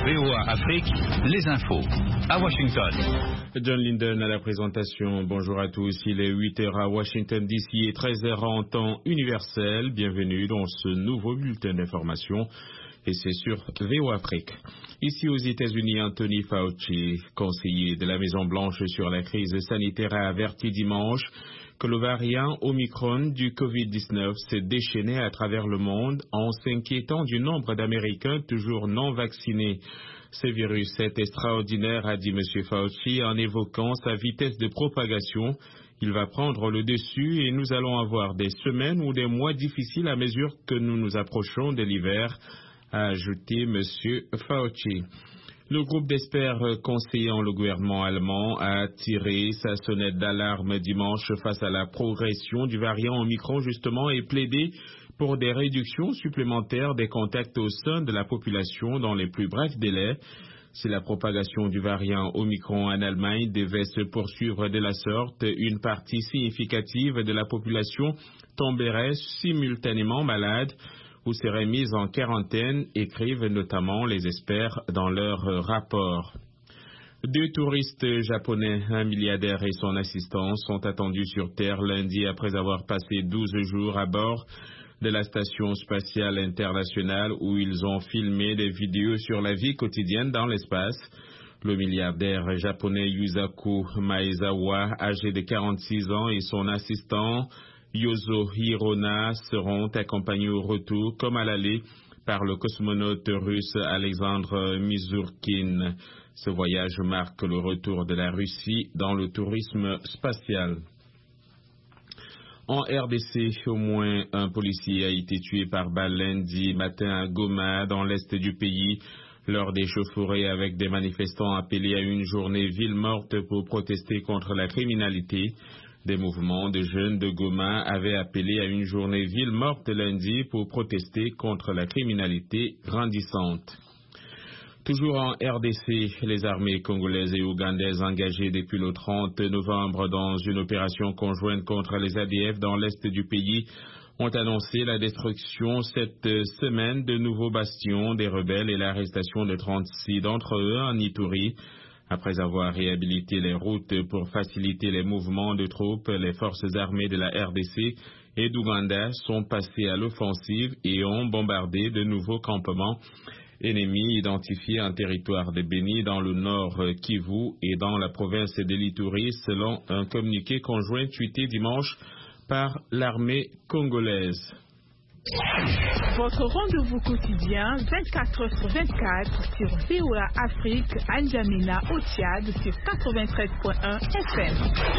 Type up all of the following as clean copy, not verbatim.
VOA Afrique, les infos. À Washington. John Linden à la présentation. Bonjour à tous. Il est 8h à Washington DC et 13h en temps universel. Bienvenue dans ce nouveau bulletin d'information. Et c'est sur VOA Afrique. Ici aux États-Unis, Anthony Fauci, conseiller de la Maison-Blanche sur la crise sanitaire, a averti dimanche que le variant Omicron du COVID-19 s'est déchaîné à travers le monde en s'inquiétant du nombre d'Américains toujours non vaccinés. Ce virus est extraordinaire, a dit M. Fauci en évoquant sa vitesse de propagation. Il va prendre le dessus et nous allons avoir des semaines ou des mois difficiles à mesure que nous nous approchons de l'hiver, a ajouté M. Fauci. Le groupe d'experts conseillant le gouvernement allemand a tiré sa sonnette d'alarme dimanche face à la progression du variant Omicron justement et plaidé pour des réductions supplémentaires des contacts au sein de la population dans les plus brefs délais. Si la propagation du variant Omicron en Allemagne devait se poursuivre de la sorte, une partie significative de la population tomberait simultanément malade ou seraient mises en quarantaine, écrivent notamment les experts dans leur rapport. 2 touristes japonais, un milliardaire et son assistant, sont attendus sur Terre lundi après avoir passé 12 jours à bord de la Station spatiale internationale où ils ont filmé des vidéos sur la vie quotidienne dans l'espace. Le milliardaire japonais Yusaku Maezawa, âgé de 46 ans, et son assistant Yozo Hirona seront accompagnés au retour, comme à l'aller, par le cosmonaute russe Alexandre Misurkin. Ce voyage marque le retour de la Russie dans le tourisme spatial. En RDC, au moins un policier a été tué par balle lundi matin à Goma, dans l'est du pays, lors des chauffourées avec des manifestants appelés à une journée ville morte pour protester contre la criminalité. Des mouvements de jeunes de Goma avaient appelé à une journée ville morte lundi pour protester contre la criminalité grandissante. Toujours en RDC, les armées congolaises et ougandaises engagées depuis le 30 novembre dans une opération conjointe contre les ADF dans l'est du pays ont annoncé la destruction cette semaine de nouveaux bastions des rebelles et l'arrestation de 36 d'entre eux en Ituri. Après avoir réhabilité les routes pour faciliter les mouvements de troupes, les forces armées de la RDC et d'Ouganda sont passées à l'offensive et ont bombardé de nouveaux campements ennemis identifiés en territoire de Béni dans le nord Kivu et dans la province de l'Ituri, selon un communiqué conjoint tweeté dimanche par l'armée congolaise. Votre rendez-vous quotidien 24h/24 sur VOA Afrique, à N'Djamena au Tchad sur 93.1 FM.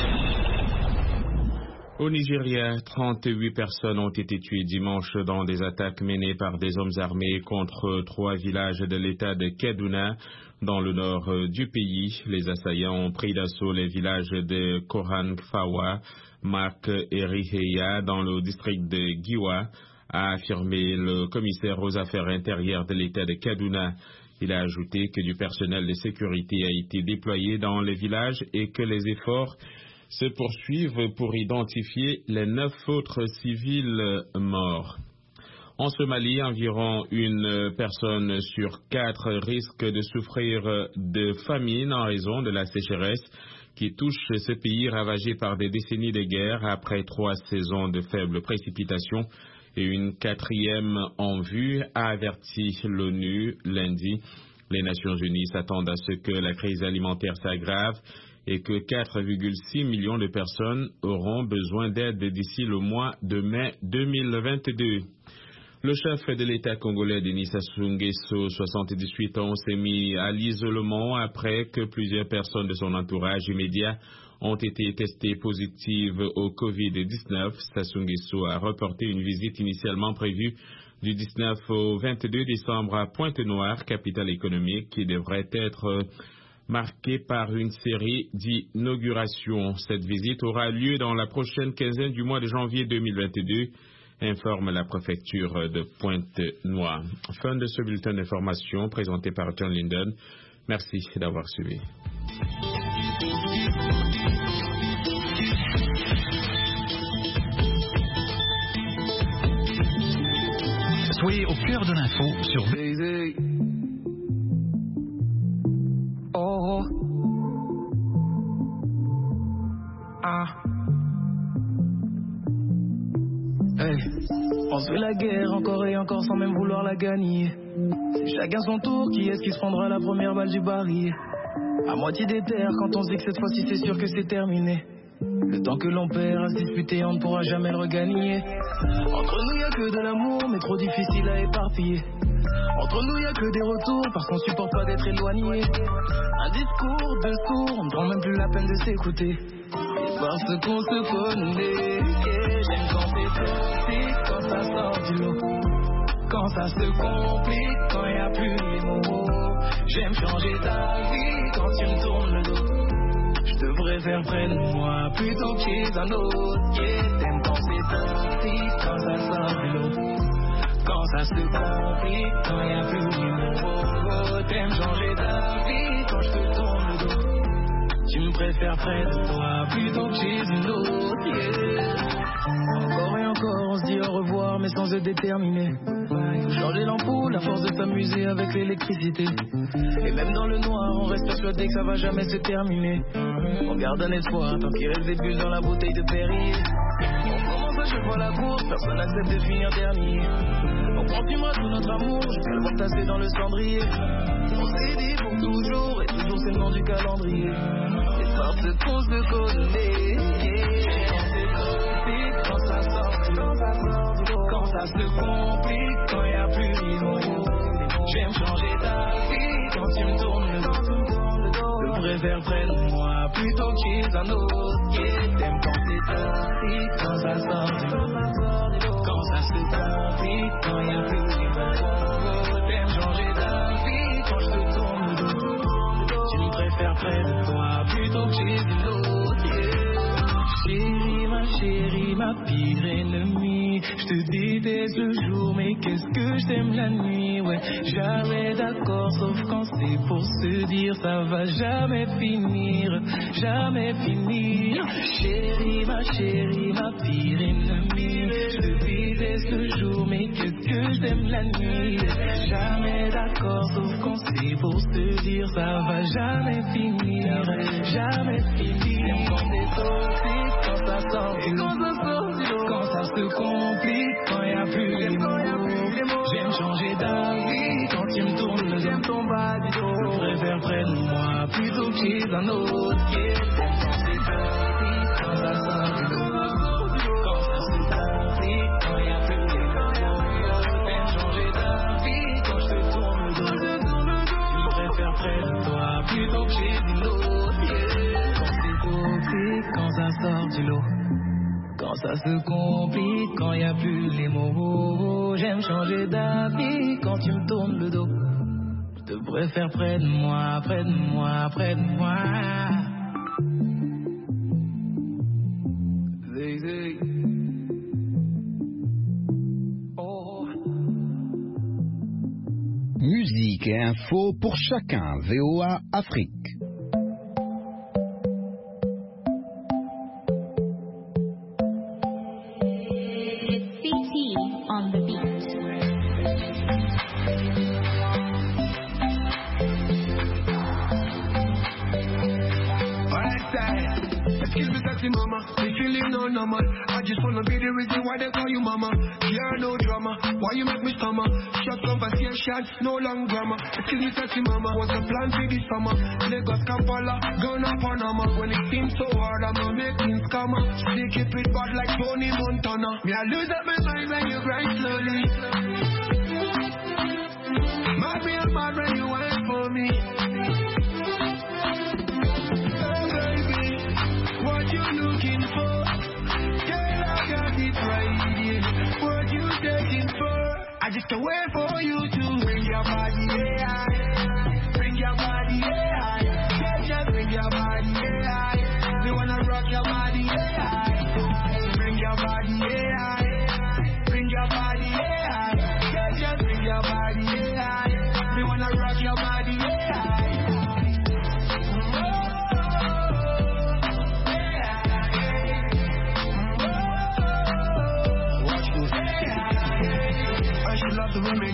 Au Nigeria, 38 personnes ont été tuées dimanche dans des attaques menées par des hommes armés contre 3 villages de l'état de Kaduna, dans le nord du pays. Les assaillants ont pris d'assaut les villages de Koran-Fawa, Mak et Riheya dans le district de Giwa, a affirmé le commissaire aux affaires intérieures de l'État de Kaduna. Il a ajouté que du personnel de sécurité a été déployé dans les villages et que les efforts se poursuivent pour identifier les 9 autres civils morts. En Somalie, environ 1 personne sur 4 risque de souffrir de famine en raison de la sécheresse qui touche ce pays ravagé par des décennies de guerre après 3 saisons de faibles précipitations et une 4e en vue, a averti l'ONU lundi. Les Nations Unies s'attendent à ce que la crise alimentaire s'aggrave et que 4,6 millions de personnes auront besoin d'aide d'ici le mois de mai 2022. Le chef de l'État congolais, Denis Sassou Nguesso, 78 ans, s'est mis à l'isolement après que plusieurs personnes de son entourage immédiat ont été testées positives au Covid-19. Sassou Nguesso a reporté une visite initialement prévue du 19 au 22 décembre à Pointe-Noire, capitale économique, qui devrait être marquée par une série d'inaugurations. Cette visite aura lieu dans la prochaine quinzaine du mois de janvier 2022, informe la préfecture de Pointe-Noire. Fin de ce bulletin d'information présenté par John Linden. Merci d'avoir suivi. Soyez au cœur de l'info sur Oh. Ah. Hey. On se fait la guerre encore et encore sans même vouloir la gagner. C'est chacun son tour, qui est-ce qui se prendra la première balle du baril? À moitié des terres, quand on se dit que cette fois-ci c'est sûr que c'est terminé. Le temps que l'on perd à se disputer, on ne pourra jamais le regagner. Entre nous y a que de l'amour, mais trop difficile à éparpiller. Entre nous y a que des retours, parce qu'on supporte pas d'être éloigné. Un discours de sourd, on ne prend même plus la peine de s'écouter. Parce qu'on se connaît, j'aime quand c'est toxique, quand ça sort du lot. Quand ça se complique, quand y a plus les mots. J'aime changer ta vie quand tu me tournes le dos. Je devrais faire près de moi plutôt que chez un autre. Yeah, t'aimes quand c'est toxique, quand ça sort du lot. Quand ça se complique, quand y a plus les mots. T'aimes changer ta vie quand je te tourne le dos. Tu me préfères près de toi plutôt que chez une autre. Yeah. Encore et encore, on se dit au revoir, mais sans être déterminé. Changer l'ampoule à force de s'amuser avec l'électricité. Et même dans le noir, on reste persuadé que ça va jamais se terminer. On garde un espoir tant qu'il reste des bulles dans la bouteille de Perrier. On commence à chaque fois la course, personne n'accepte de finir dernier. On continuera tout notre amour jusqu'à le voir tasser dans le cendrier. On s'est dit pour toujours, et toujours c'est le nom du calendrier. Et parce qu'on se connaît, quand ça sort du lot, quand ça se complique, quand y a plus les mots. J'aime changer ta vie quand tu me tournes le dos. Je préfère près de moi plutôt que chez un autre. Yeah, t'aimes quand c'est toxique, quand ça sort du lot. Quand ça se complique, quand y a plus les mots. T'aimes changer ta vie quand je te tourne le dos. Tu me préfères près de toi plutôt que chez une autre. Yeah. Chérie, ma pire ennemie. Je te déteste le jour, mais qu'est-ce que je t'aime la nuit. Ouais, jamais d'accord, sauf quand c'est pour se dire ça va jamais finir, jamais finir. Chérie, ma pire ennemie. Je te déteste le jour, mais qu'est-ce que je t'aime la nuit. Jamais d'accord, sauf quand c'est pour se dire ça va jamais finir, jamais finir. Quand c'est toxique, quand ça sort du lot, quand ça se complique, quand y a plus les mots. J'aime changer d'avis quand tu me tournes le dos. J'aime ton bas du dos. Je préfère près de moi plutôt que chez un autre. Yeah, t'aimes quand c'est toxique, quand ça sort du lot. Quand ça se complique, quand y a plus les mots. J'aime changer d'avis quand je te tourne le dos. Je préfère près de toi plutôt que chez un autre. Yeah, quand c'est toxique, quand ça sort du lot. Quand ça se complique, quand y a plus les mots. J'aime changer d'avis quand tu me tournes le dos. Je te préfère près de moi, près de moi, près de moi. Zé, zé. Oh. Musique et info pour chacun. VOA Afrique. Mama, they feeling no normal. I just wanna be the reason why they call you mama. Yeah, no drama. Why you make me stammer? Short conversation, no long grammar. Excuse me, sexy mama. What's the plan for this summer? Lagos, Kampala, Ghana, Panama. When it seems so hard, I'm gonna make things come up. They keep it bad like Tony Montana. Me, I lose up my mind when you grind slowly. Mad me, I'm mad when you wait for me. Looking for, girl, I got it right here. What you taking for? I just can't wait for you to bring your body, yeah. Bring your body, yeah. Yeah, bring your body, yeah. We wanna rock your body, yeah. Bring your body, yeah. Bring your body, yeah. Yeah, bring your body, yeah. We wanna rock your body, yeah. The women